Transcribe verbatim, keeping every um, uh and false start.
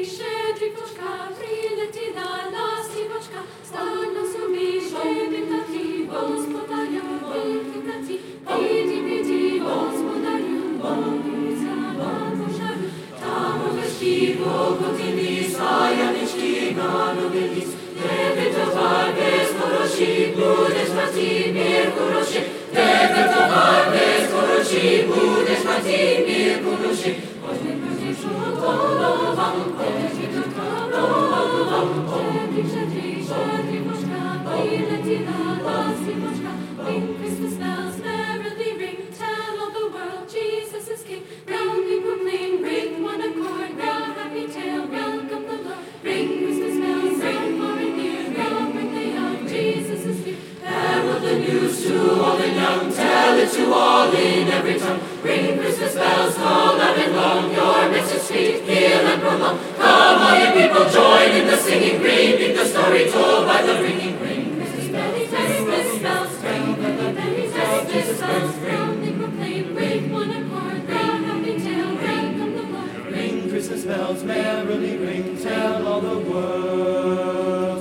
Щедрівочка, прилетіла ластівочка, стала собі щебетати, господаря, викидати. Іди, іди, господарю, молюся вам пожару. Там у верші години саянички на новий ліс. Тебе товар без гроші, будеш мати мір хороший. Тебе товар без гроші, будеш мати мір хороший. Ось не просиш голова, ось не голова, щедрик, щедрик, щедрівочка, прилетіла ластівочка. Ring Christmas bells merrily ring, tell all the world Jesus is King. Ring, people cling, ring one accord, ring happy tale, welcome the Lord. Ring Christmas bells, ring far and near, ring ring they out, Jesus is here. Herald the news to old and young, tell it to all in every tongue. Ring Christmas bells, call loud and long, your message sweet, heal and prolong. Come all you people, join in the singing, reading the story told by the ringing. Ring Christmas bells, Christmas bells, ring the bells, Christmas bells, ring they proclaim, ring one accord, ring happy tale, ring come the Lord. Ring Christmas bells merrily ring, tell all the world.